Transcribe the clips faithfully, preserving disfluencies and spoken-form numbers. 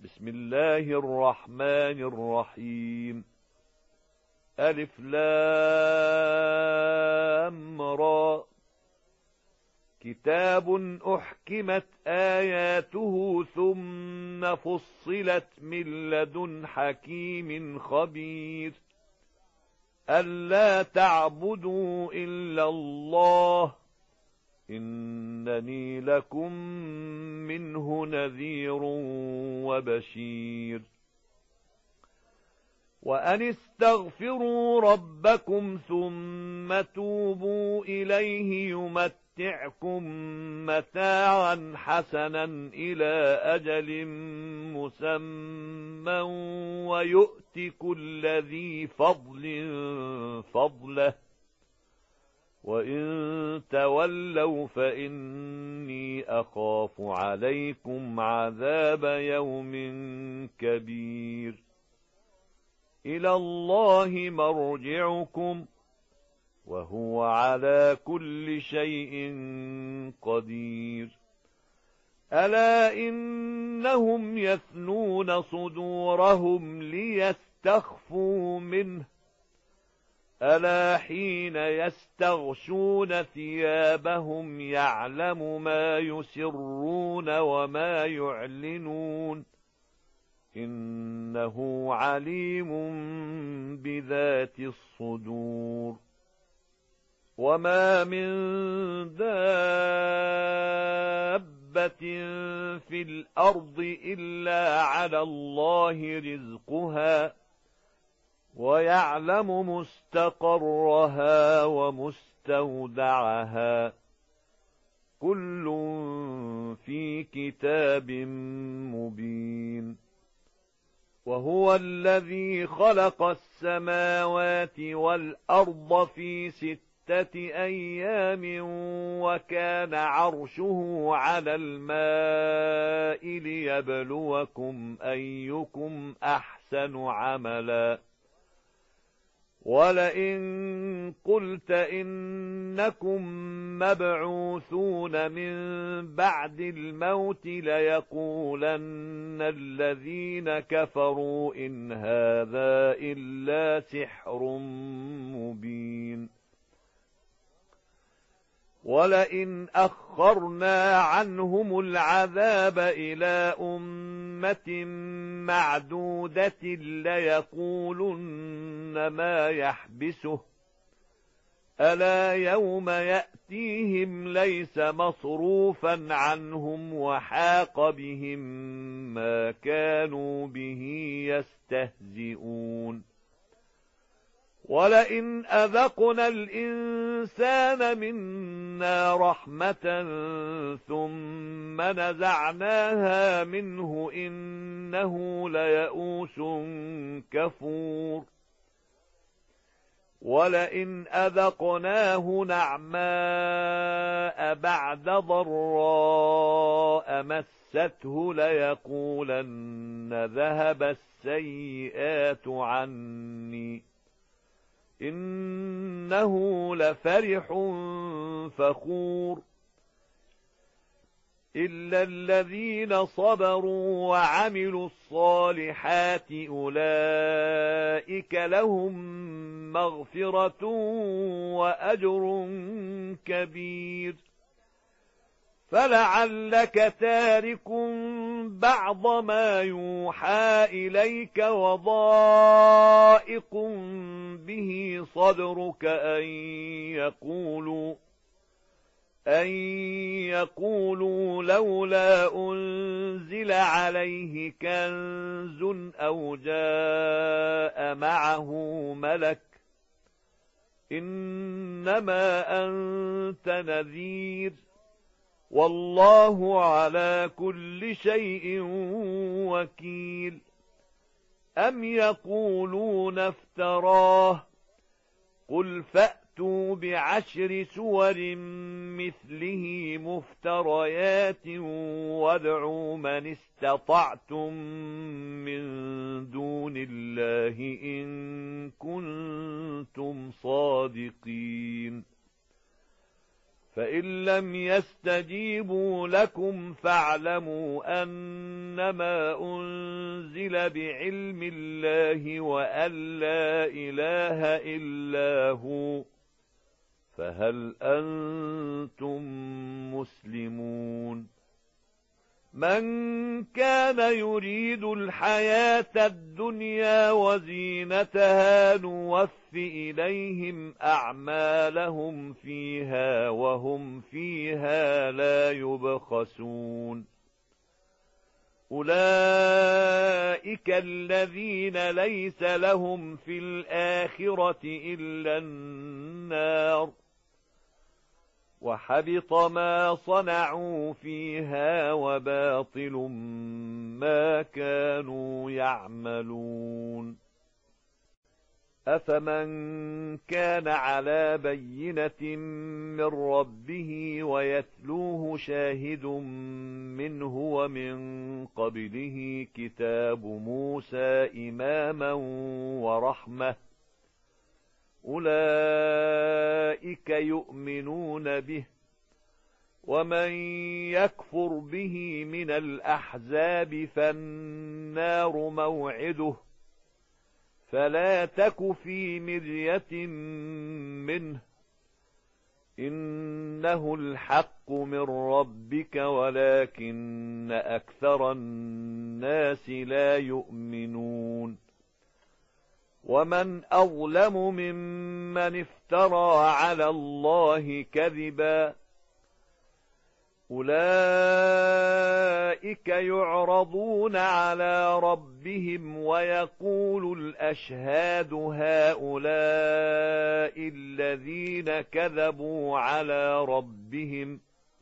بسم الله الرحمن الرحيم. ألف لام را. كتاب أحكمت آياته ثم فصلت من لدن حكيم خبير. ألا تعبدوا إلا الله إنني لكم منه نذير وبشير. وأن استغفروا ربكم ثم توبوا إليه يمتعكم متاعا حسنا إلى أجل مسمى ويؤت كل ذي فضل فضله وإن تولوا فإني أخاف عليكم عذاب يوم كبير. إلى الله مرجعكم وهو على كل شيء قدير. ألا إنهم يثنون صدورهم ليستخفوا منه ألا حين يستغشون ثيابهم يعلم ما يسرون وما يعلنون إنه عليم بذات الصدور. وما من دابة في الأرض إلا على الله رزقها ويعلم مستقرها ومستودعها كل في كتاب مبين. وهو الذي خلق السماوات والأرض في ستة أيام وكان عرشه على الماء ليبلوكم أيكم أحسن عملا. ولئن قلت إنكم مبعوثون من بعد الموت ليقولن الذين كفروا إن هذا إلا سحر مبين. ولئن أخرنا عنهم العذاب إلى أمة معدودة ليقولن ما يحبسه ألا يوم يأتيهم ليس مصروفا عنهم وحاق بهم ما كانوا به يستهزئون. ولئن أذقنا الإنسان منا رحمة ثم نزعناها منه إنه ليئوس كفور. ولئن أذقناه نعماء بعد ضراء مسته ليقولن ذهب السيئات عني إنه لفرح فخور. إلا الذين صبروا وعملوا الصالحات أولئك لهم مغفرة وأجر كبير. فلعلك تارك بعض ما يوحى إليك وضائق به صدرك أن يقولوا أن يقولوا لولا أنزل عليه كنز أو جاء معه ملك إنما أنت نذير والله على كل شيء وكيل. أم يقولون افتراه قل فأتوا بعشر سور مثله مفتريات وادعوا من استطعتم من دون الله إن كنتم صادقين. فإن لم يستجيبوا لكم فاعلموا أنما أنزل أنزل بعلم الله وأن لا إله إلا هو، فهل أنتم مسلمون؟ من كان يريد الحياة الدنيا وزينتها نوف إليهم أعمالهم فيها وهم فيها لا يبخسون. أولئك الذين ليس لهم في الآخرة إلا النار، وحبط ما صنعوا فيها وباطل ما كانوا يعملون. أفمن كان على بينة من ربه ويتلوه شاهد منه ومن قبله كتاب موسى إماما ورحمة، أولئك يؤمنون به، ومن يكفر به من الأحزاب فالنار موعده، فلا تك في مرية منه، إنه الحق من ربك ولكن أكثر الناس لا يؤمنون. ومن أظلم ممن افترى على الله كذبا، أولئك يعرضون على ربهم ويقول الأشهاد هؤلاء الذين كذبوا على ربهم،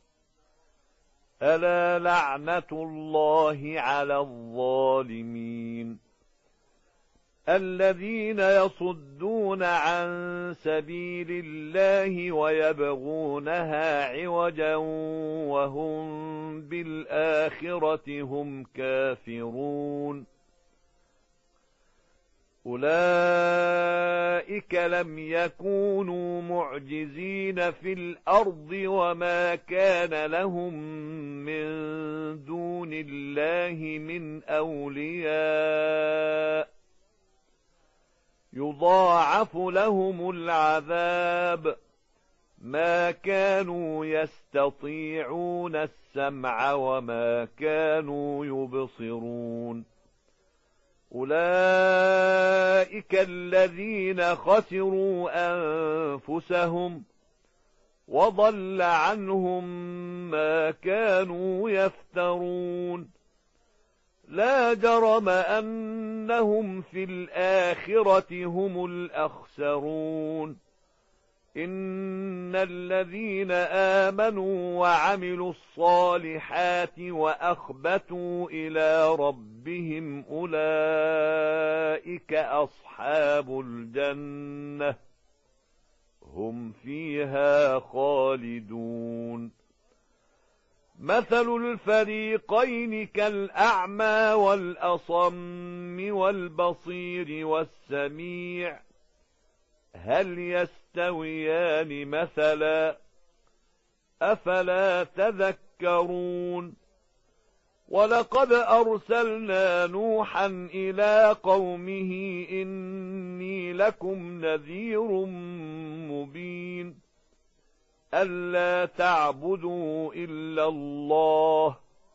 ألا لعنة الله على الظالمين. الذين يصدون عن سبيل الله ويبغونها عوجا وهم بالآخرة هم كافرون، أولئك لم يكونوا معجزين في الأرض وما كان لهم من دون الله من أولياء، يضاعف لهم العذاب، ما كانوا يستطيعون السمع وما كانوا يبصرون. أولئك الذين خسروا أنفسهم وضل عنهم ما كانوا يفترون. لا جرم أنهم في الآخرة هم الأخسرون. إن الذين آمنوا وعملوا الصالحات وأخبتوا إلى ربهم أولئك أصحاب الجنة، هم فيها خالدون. مثل الفريقين كالأعمى والأصم والبصير والسميع، هل يستويان مثلا؟ أفلا تذكرون؟ ولقد أرسلنا نوحا إلى قومه إني لكم نذير مبين، ألا تعبدوا إلا الله،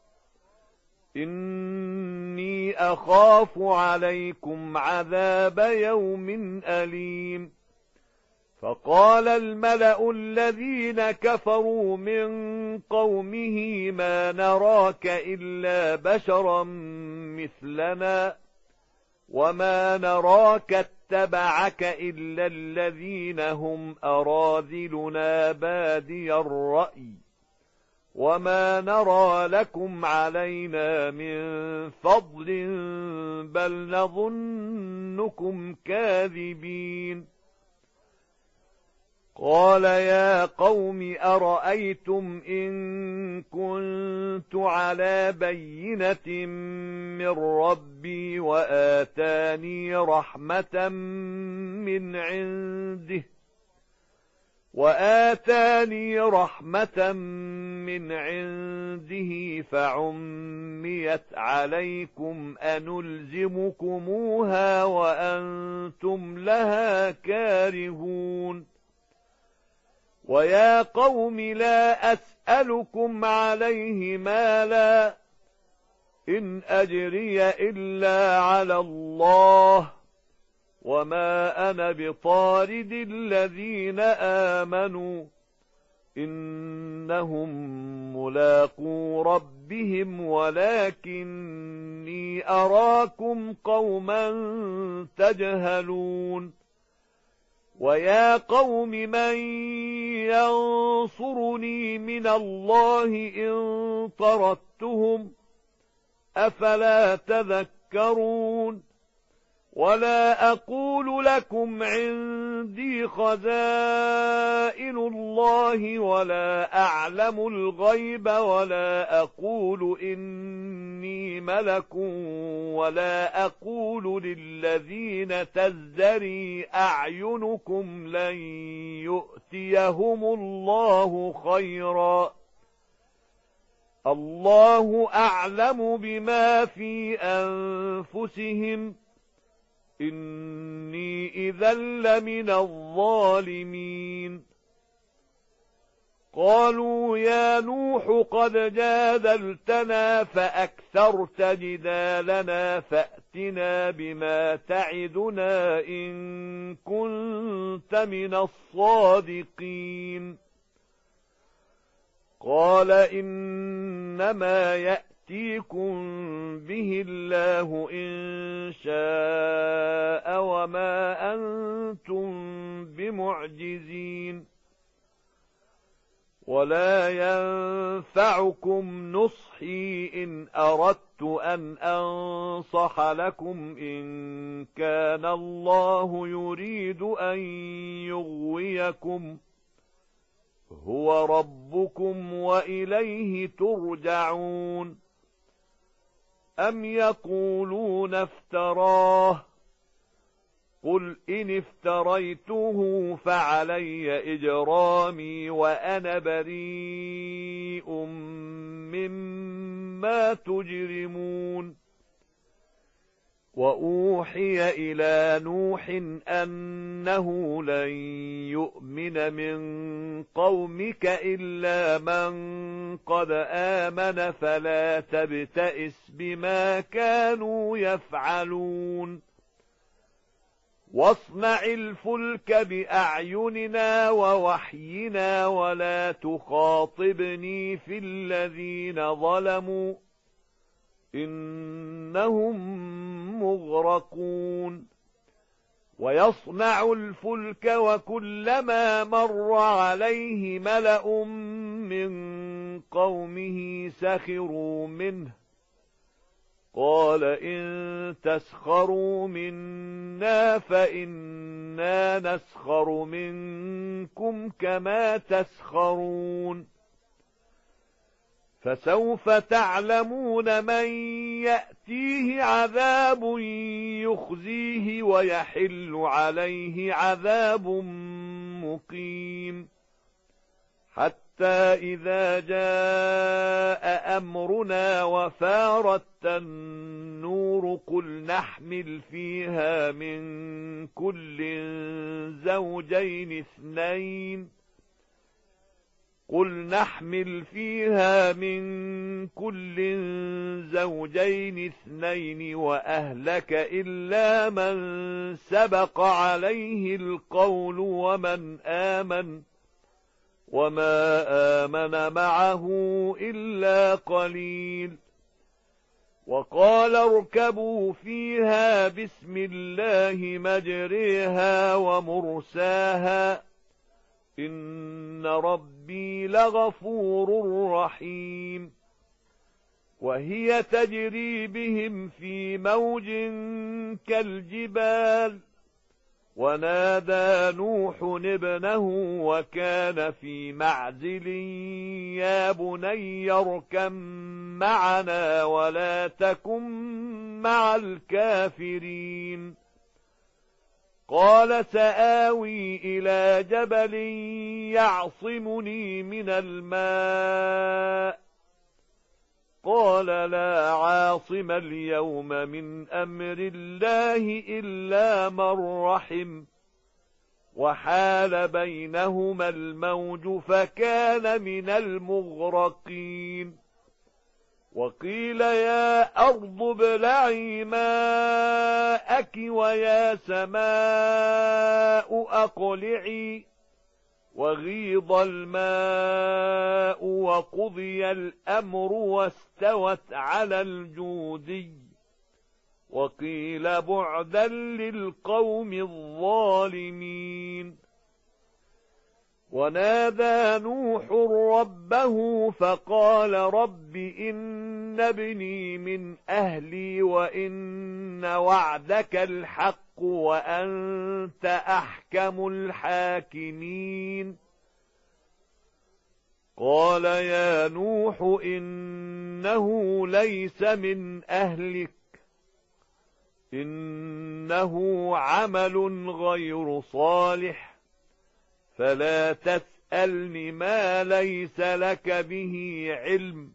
إني أخاف عليكم عذاب يوم أليم. فقال الملأ الذين كفروا من قومه ما نراك إلا بشرا مثلنا وما نراك اتبعك إلا الذين هم أراذلنا بادي الرأي وما نرى لكم علينا من فضل بل نظنكم كاذبين. قال يا قوم أرأيتم إن كنت على بينة من ربي وآتاني رحمة من عنده وآتاني رحمة من عنده فعميت عليكم أنلزمكموها وأنتم لها كارهون ويا قوم لا أسألكم عليه مالا إن أجري إلا على الله وما أنا بطارد الذين آمنوا إنهم ملاقو ربهم ولكني أراكم قوما تجهلون ويا قوم من ينصرني من الله إن طردتهم أفلا تذكرون ولا أقول لكم عندي خزائن الله ولا أعلم الغيب ولا أقول إني ملك ولا أقول للذين تزدري أعينكم لن يؤتيهم الله خيرا الله أعلم بما في أنفسهم إني إذا لمن الظالمين قالوا يا نوح قد جادلتنا فأكثرت جدالنا فأتنا بما تعدنا إن كنت من الصادقين قال إنما يأتيكم به الله إن شاء وما أنتم بمعجزين ولا ينفعكم نصحي إن أردت أن أنصح لكم إن كان الله يريد أن يغويكم هو ربكم وإليه ترجعون أم يقولون افتراه قل إن افتريته فعلي إجرامي وأنا بريء مما تجرمون وأوحي إلى نوح أنه لن يؤمن من قومك إلا من قد آمن فلا تبتئس بما كانوا يفعلون واصنع الفلك بأعيننا ووحينا ولا تخاطبني في الذين ظلموا إنهم مغرقون ويصنع الفلك وكلما مر عليه ملأ من قومه سخروا منه قال إن تسخروا منا فإنا نسخر منكم كما تسخرون فسوف تعلمون من يأتيه عذاب يخزيه ويحل عليه عذاب مقيم حتى إذا جاء أمرنا وفارت النور قل نحمل فيها من كل زوجين اثنين قل نحمل فيها من كل زوجين اثنين وأهلك إلا من سبق عليه القول ومن آمن وما آمن معه إلا قليل وقال اركبوا فيها بسم الله مجريها ومرساها إن ربي لغفور رحيم وهي تجري بهم في موج كالجبال ونادى نوح ابنه وكان في معزل يا بني اركب معنا ولا تكن مع الكافرين قال سآوي إلى جبل يعصمني من الماء قال لا عاصم اليوم من أمر الله إلا من رحم وحال بينهما الموج فكان من المغرقين وقيل يا أرض ابلعي ماءك ويا سماء أقلعي وغيض الماء وقضي الأمر واستوت على الجودي وقيل بعدا للقوم الظالمين ونادى نوح ربه فقال رب إن ابني من أهلي وإن وعدك الحق وأنت أحكم الحاكمين قال يا نوح إنه ليس من أهلك إنه عمل غير صالح فلا تسألني ما ليس لك به علم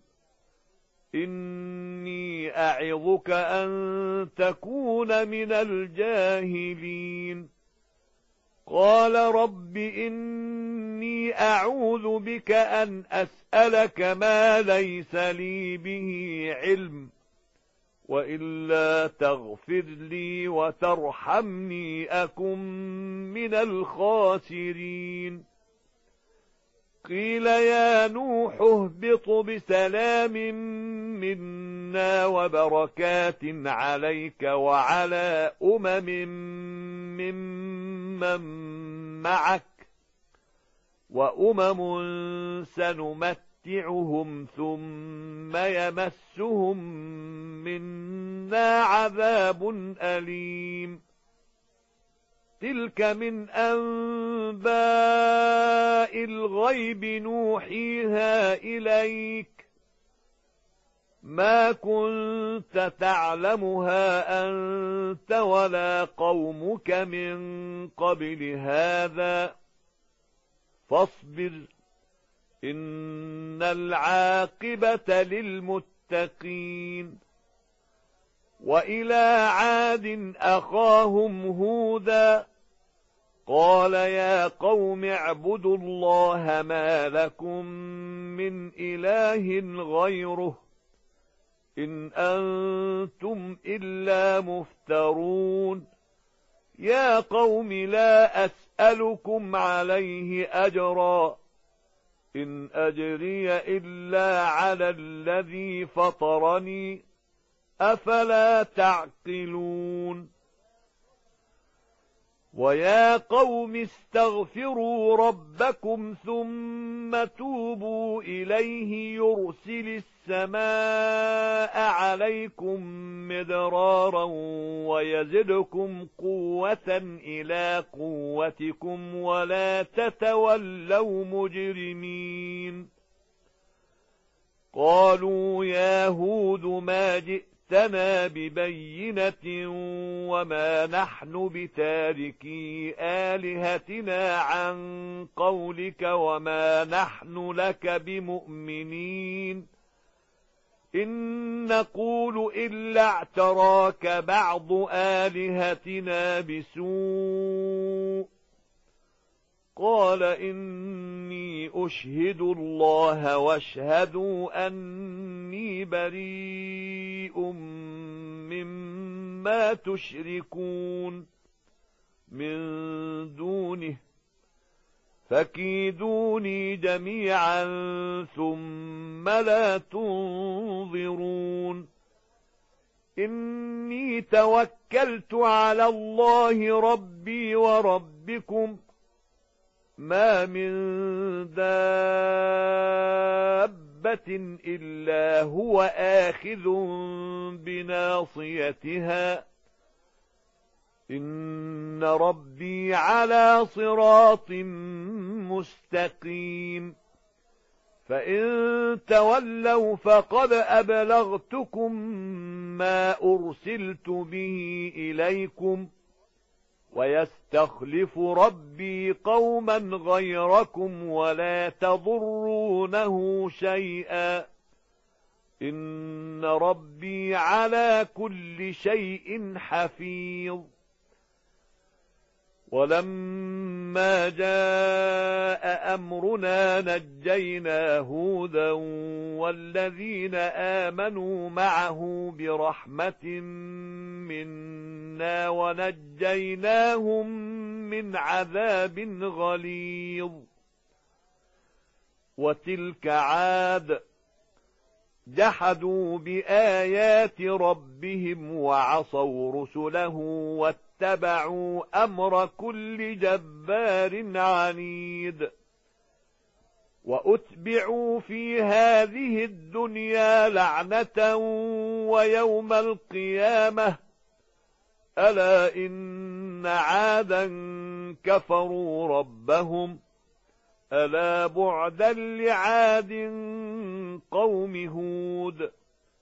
إني أعظك أن تكون من الجاهلين قال رب إني أعوذ بك أن أسألك ما ليس لي به علم وإلا تغفر لي وترحمني أكن من الخاسرين قيل يا نوح اهبط بسلام منا وبركات عليك وعلى أمم ممن معك وأمم سنمتعهم ثم يمسهم منا عذاب أليم تلك من أنباء الغيب نوحيها إليك ما كنت تعلمها أنت ولا قومك من قبل هذا فاصبر إن العاقبة للمتقين وإلى عاد أخاهم هودا قال يا قوم اعبدوا الله ما لكم من إله غيره إن أنتم إلا مفترون يا قوم لا أسألكم عليه أجرا إن أجري إلا على الذي فطرني أفلا تعقلون ويا قوم استغفروا ربكم ثم توبوا إليه يرسل السماء عليكم مدرارا ويزدكم قوة إلى قوتكم ولا تتولوا مجرمين قالوا يا هود ما جئتنا ببينة وما نحن بتاركي آلهتنا عن قولك وما نحن لك بمؤمنين إن نقول إلا اعتراك بعض آلهتنا بسوء قال إني أشهد الله واشهدوا أني بريء مما تشركون من دونه فكيدوني جميعا ثم لا تنظرون إني توكلت على الله ربي وربكم ما من دابة إلا هو آخذ بناصيتها إن ربي على صراط مستقيم فإن تولوا فقد أبلغتكم ما أرسلت به إليكم ويستخلف ربي قوما غيركم ولا تضرونه شيئا إن ربي على كل شيء حفيظ. ولما جاء أمرنا نجينا هودا والذين آمنوا معه برحمة منا ونجيناهم من عذاب غليظ. وتلك عاد جحدوا بآيات ربهم وعصوا رسله واتبعوا أمر كل جبار عنيد. وأتبعوا في هذه الدنيا لعنة ويوم القيامة ألا إن عادا كفروا ربهم ألا بعدا لعاد قوم هود.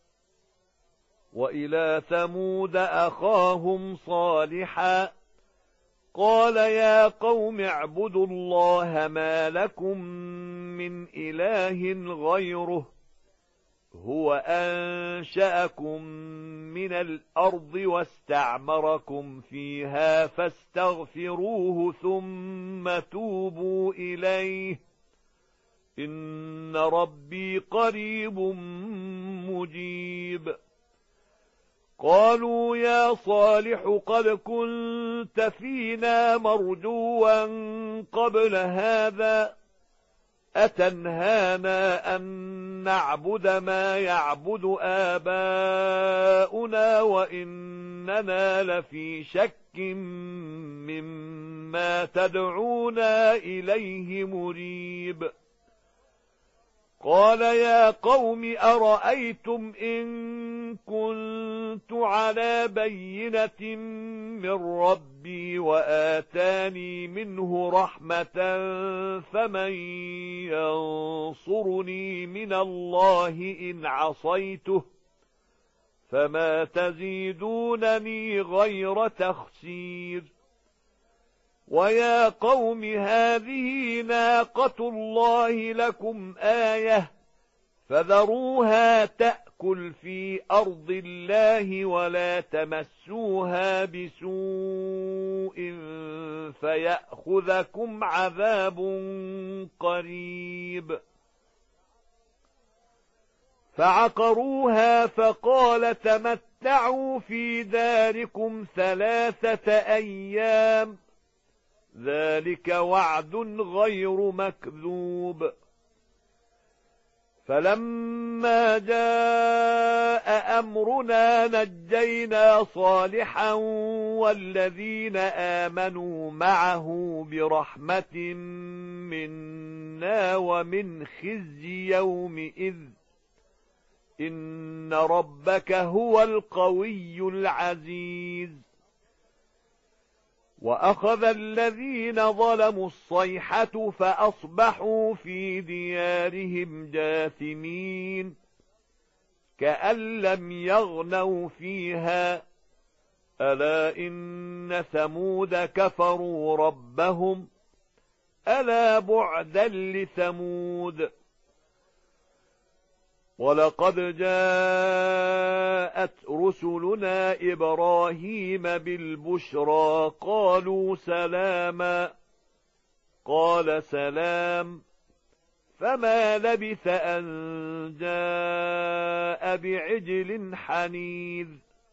وإلى ثمود أخاهم صالحا قال يا قوم اعبدوا الله ما لكم من إله غيره هو أنشأكم من الأرض واستعمركم فيها فاستغفروه ثم توبوا إليه إن ربي قريب مجيب. قالوا يا صالح قد كنت فينا مرجوا قبل هذا أتنهانا أن نعبد ما يعبد آباؤنا وإننا لفي شك مما تدعونا إليه مريب. قال يا قوم أرأيتم إن كنت على بينة من ربي وآتاني منه رحمة فمن ينصرني من الله إن عصيته فما تزيدونني غير تخسير. ويا قوم هذه ناقة الله لكم آية فذروها تأكل في أرض الله ولا تمسوها بسوء فيأخذكم عذاب قريب. فعقروها فقال تمتعوا في داركم ثلاثة أيام ذلك وعد غير مكذوب. فلما جاء أمرنا نجينا صالحا والذين آمنوا معه برحمة منا ومن خزي يومئذ إن ربك هو القوي العزيز. وأخذ الذين ظلموا الصيحة فأصبحوا في ديارهم جاثمين كأن لم يغنوا فيها ألا إن ثمود كفروا ربهم ألا بعدا لثمود. ولقد جاءت رسلنا إبراهيم بالبشرى قالوا سلاما قال سلام فما لبث أن جاء بعجل حنيذ.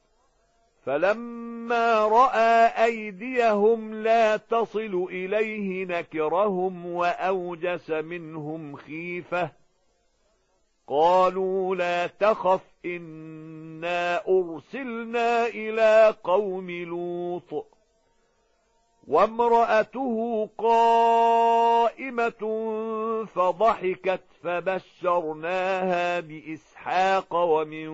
فلما رأى أيديهم لا تصل إليه نكرهم وأوجس منهم خيفة قالوا لا تخف إنا أرسلنا إلى قوم لوط وامرأته قائمة فضحكت فبشرناها بإسحاق ومن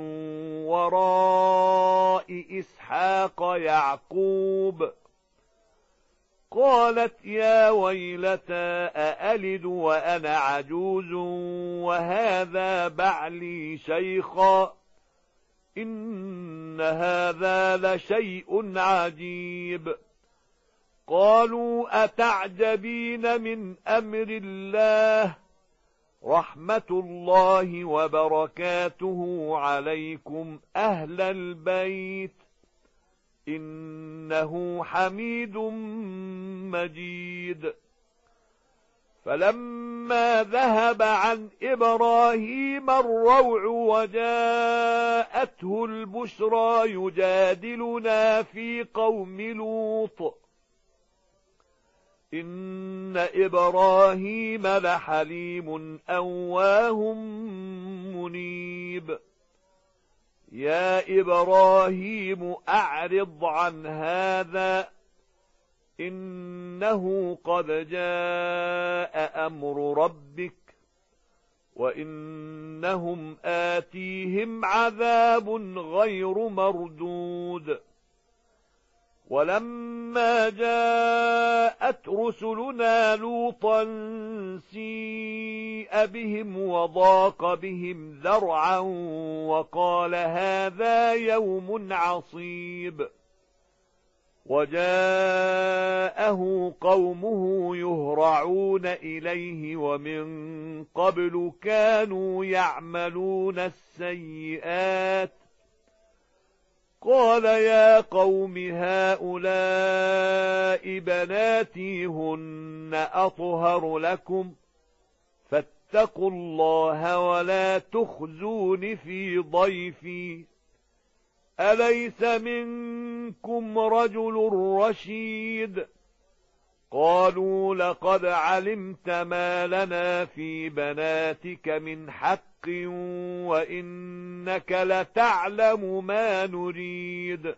وراء إسحاق يعقوب قالت يا ويلتى أألد وأنا عجوز وهذا بعلي شيخا إن هذا لشيء عجيب. قالوا أتعجبين من أمر الله رحمة الله وبركاته عليكم أهل البيت إنه حميد مجيد. فلما ذهب عن إبراهيم الروع وجاءته البشرى يجادلنا في قوم لوط إن إبراهيم لحليم أواه منيب. يا إبراهيم أعرض عن هذا إنه قد جاء أمر ربك وإنهم آتيهم عذاب غير مردود. ولما جاءت رسلنا لوطا سيء بهم وضاق بهم ذرعا وقال هذا يوم عصيب. وجاءه قومه يهرعون إليه ومن قبل كانوا يعملون السيئات. قال يا قوم هؤلاء بناتي هن أطهر لكم فاتقوا الله ولا تخزون في ضيفي أليس منكم رجل رشيد. قالوا لقد علمت ما لنا في بناتك من حق وإنك لتعلم ما نريد.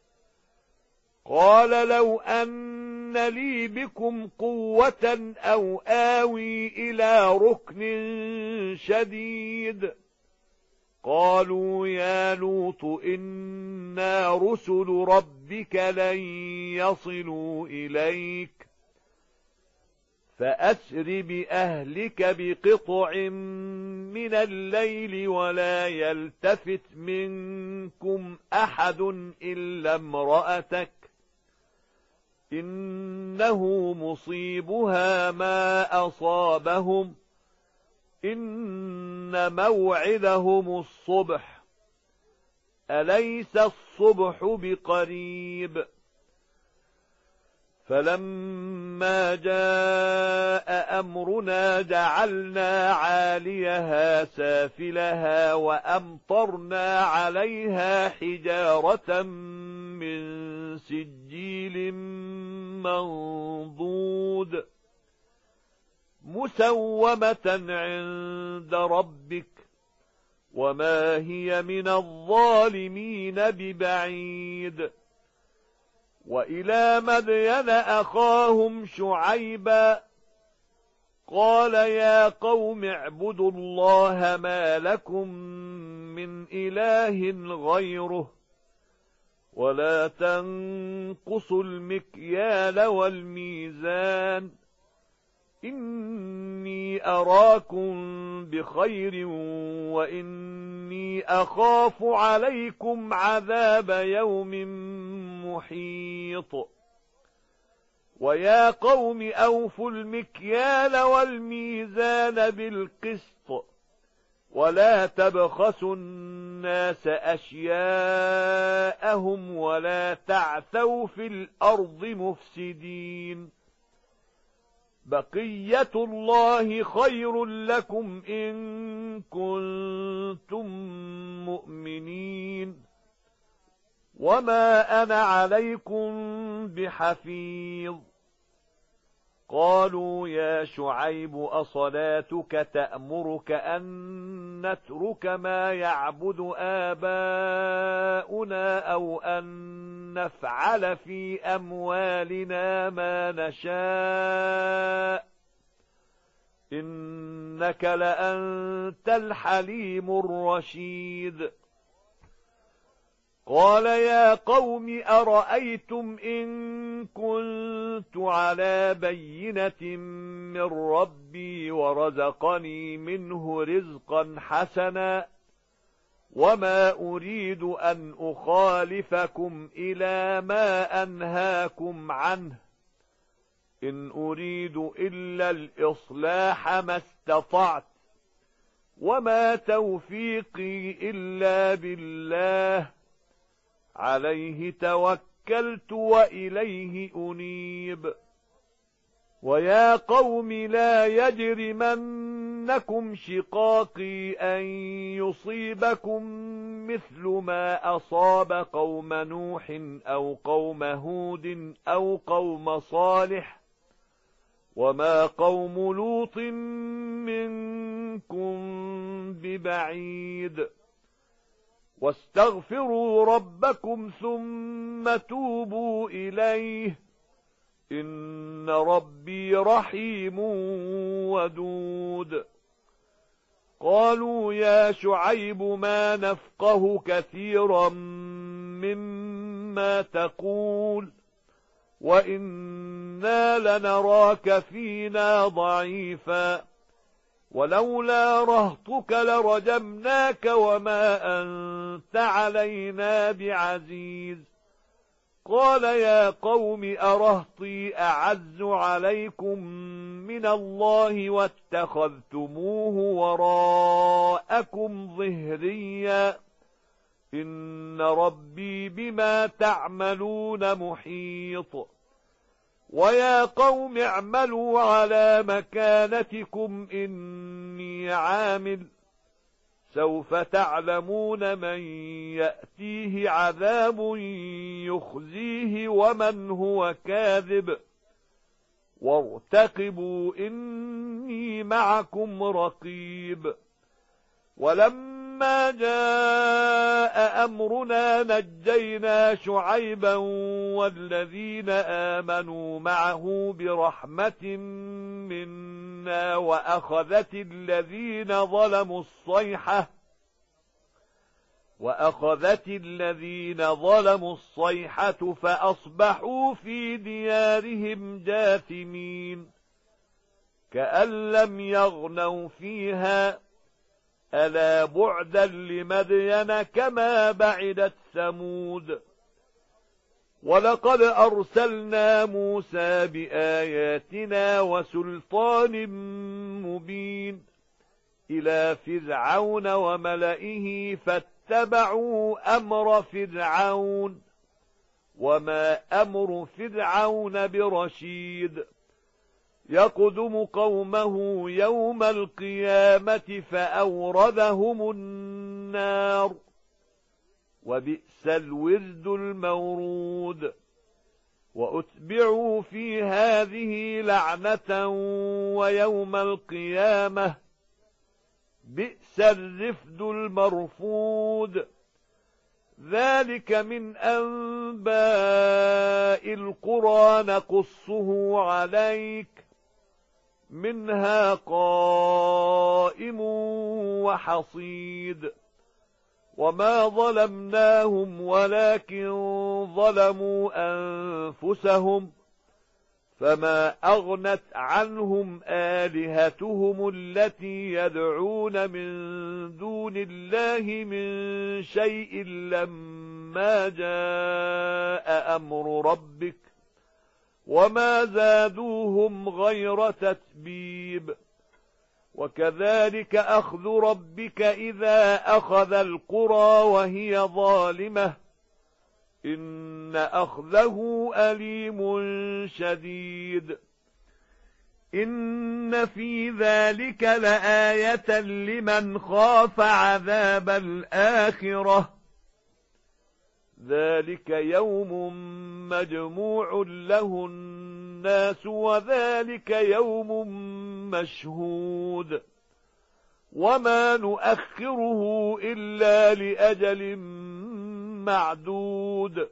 قال لو أن لي بكم قوة أو آوي إلى ركن شديد. قالوا يا لوط إنا رسل ربك لن يصلوا إليك فأسر بأهلك بقطع من الليل ولا يلتفت منكم أحد إلا امرأتك إنه مصيبها ما أصابهم إن موعدهم الصبح أليس الصبح بقريب. فلما جاء أمرنا جعلنا عاليها سافلها وأمطرنا عليها حجارة من سجيل منضود مسومة عند ربك وما هي من الظالمين ببعيد. وإلى مدين أخاهم شعيبا قال يا قوم اعبدوا الله ما لكم من إله غيره ولا تنقصوا المكيال والميزان إني أراكم بخير وإني أخاف عليكم عذاب يوم محيط. ويا قوم أوفوا المكيال والميزان بالقسط ولا تبخسوا الناس أشياءهم ولا تعثوا في الأرض مفسدين. بقية الله خير لكم إن كنتم مؤمنين وما أنا عليكم بحفيظ. قالوا يا شعيب أصلاتك تأمرك أن نترك ما يعبد آباؤنا أو أن نفعل في أموالنا ما نشاء إنك لأنت الحليم الرشيد. قال يا قوم أرأيتم إن كنت على بينة من ربي ورزقني منه رزقا حسنا وما أريد أن أخالفكم إلى ما أنهاكم عنه إن أريد إلا الإصلاح ما استطعت وما توفيقي إلا بالله عليه توكلت وإليه أنيب. ويا قوم لا يجرمنكم شقاقي أن يصيبكم مثل ما أصاب قوم نوح أو قوم هود أو قوم صالح وما قوم لوط منكم ببعيد. واستغفروا ربكم ثم توبوا إليه إن ربي رحيم ودود. قالوا يا شعيب ما نفقه كثيرا مما تقول وإنا لنراك فينا ضعيفا ولولا رهطك لرجمناك وما أنت علينا بعزيز. قال يا قوم أرهطي أعز عليكم من الله واتخذتموه وراءكم ظهريا إن ربي بما تعملون محيط. ويا قوم اعملوا على مكانتكم إني عامل سوف تعلمون من يأتيه عذاب يخزيه ومن هو كاذب وارتقبوا إني معكم رقيب. ولما جاء أمرنا نجينا شعيبا والذين آمنوا معه برحمة منا وأخذت الذين ظلموا الصيحة وأخذت الذين ظلموا الصيحة فأصبحوا في ديارهم جاثمين كأن لم يغنوا فيها ألا بعدا لمدين كما بعدت ثمود. ولقد أرسلنا موسى بآياتنا وسلطان مبين إلى فرعون وملئه فاتبعوا أمر فرعون وما أمر فرعون برشيد. يقدم قومه يوم القيامة فأوردهم النار وبئس الورد المورود. وأتبعوا في هذه لعنة ويوم القيامة بئس الرفد المرفود. ذلك من أنباء القرى نقصه عليك منها قائم وحصيد. وما ظلمناهم ولكن ظلموا أنفسهم فما أغنت عنهم آلهتهم التي يدعون من دون الله من شيء لما جاء أمر ربك وما زادوهم غير تتبيب. وكذلك أخذ ربك إذا أخذ القرى وهي ظالمة إن أخذه أليم شديد. إن في ذلك لآية لمن خاف عذاب الآخرة ذلك يوم مجموع له الناس وذلك يوم مشهود وما نؤخره إلا لأجل معدود.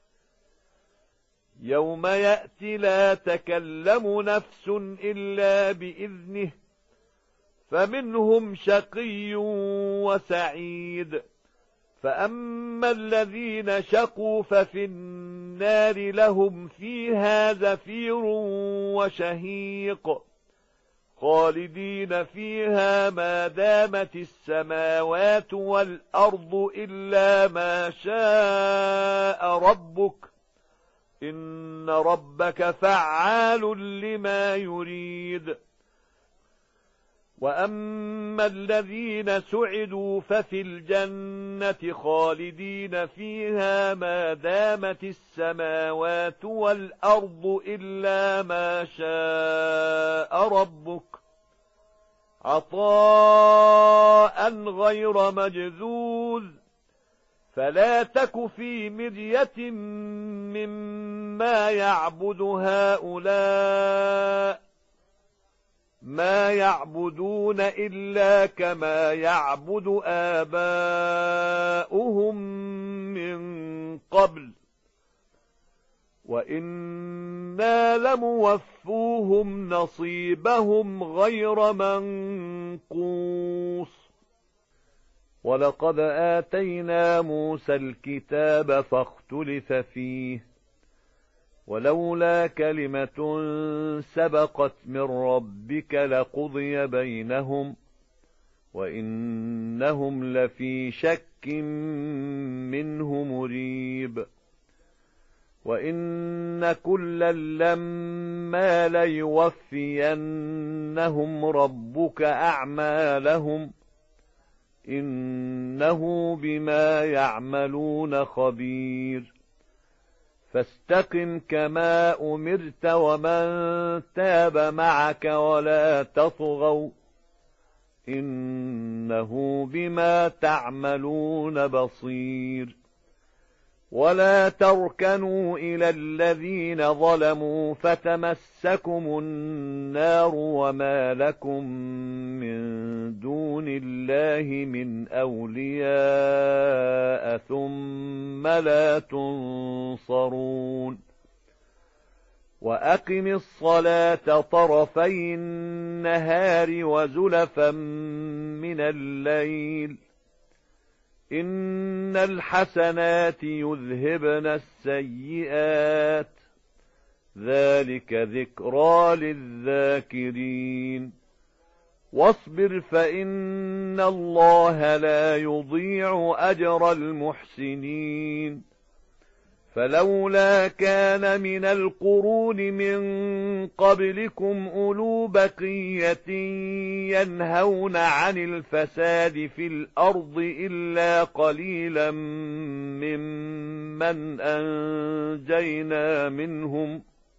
يوم يأتي لا تكلم نفس إلا بإذنه فمنهم شقي وسعيد. فأما الذين شقوا ففي النار لهم فيها زفير وشهيق خالدين فيها ما دامت السماوات والأرض إلا ما شاء ربك إن ربك فعال لما يريد. وأما الذين سعدوا ففي الجنة خالدين فيها ما دامت السماوات والأرض إلا ما شاء ربك عطاء غير مجذوذ. فلا تك في مرية مما يعبد هؤلاء، ما يعبدون إلا كما يعبد آباؤهم من قبل، وإنا لموفوهم نصيبهم غير منقوص. ولقد آتينا موسى الكتاب فاختلف فيه، ولولا كلمة سبقت من ربك لقضي بينهم وإنهم لفي شك منه مريب. وإن كلا لما ليوفينهم ربك أعمالهم إنه بما يعملون خبير. فاستقم كما أمرت ومن تاب معك ولا تطغوا إنه بما تعملون بصير. ولا تركنوا إلى الذين ظلموا فتمسكم النار وما لكم من دون الله من أولياء ثم لا تنصرون. وأقم الصلاة طرفي النهار وزلفا من الليل إن الحسنات يذهبن السيئات ذلك ذكرى للذاكرين. واصبر فإن الله لا يضيع أجر المحسنين. فلولا كان من القرون من قبلكم أولو بقية ينهون عن الفساد في الأرض إلا قليلا ممن أنجينا منهم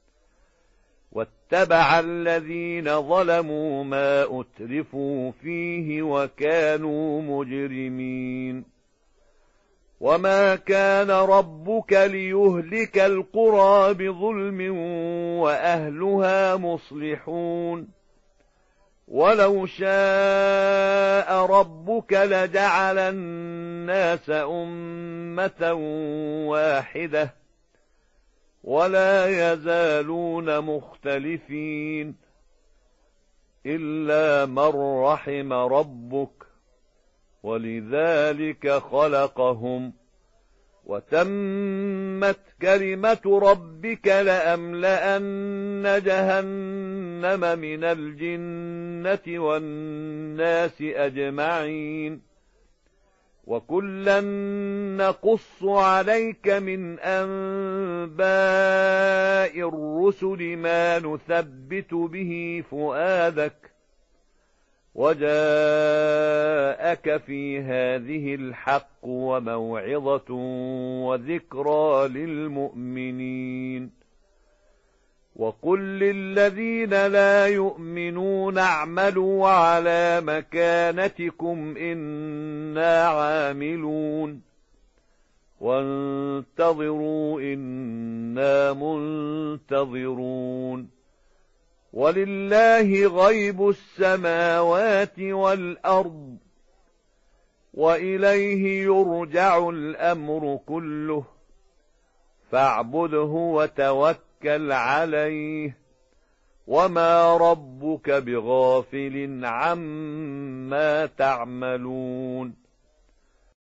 واتبع الذين ظلموا ما أترفوا فيه وكانوا مجرمين. وما كان ربك ليهلك القرى بظلم وأهلها مصلحون. ولو شاء ربك لجعل الناس أمة واحدة ولا يزالون مختلفين إلا من رحم ربك ولذلك خلقهم. وتمت كلمة ربك لأملأن جهنم من الجنة والناس أجمعين. وكلا نقص عليك من أنباء الرسل ما نثبت به فؤادك وجاءك في هذه الحق وموعظة وذكرى للمؤمنين. وقل للذين لا يؤمنون اعملوا على مكانتكم إنا عاملون وانتظروا إنا منتظرون. ولله غيب السماوات والأرض وإليه يرجع الأمر كله فاعبده وتوكل عليه وما ربك بغافل عما تعملون.